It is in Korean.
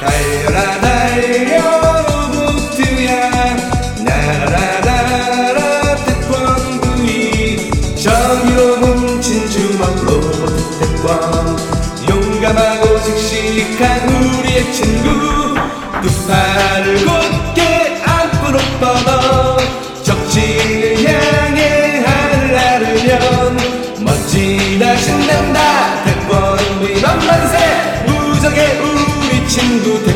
달려라 달려 로보트야 나라라라라 태권브이 정의로 뭉친 주먹 로보트 태권 용감하고 씩씩한 우리의 친구 두 팔을 곧게 앞으로 뻗어 적진을 향해 하늘 나르면 멋지다 신난다 태권브이 만만세 무적의 우리 친구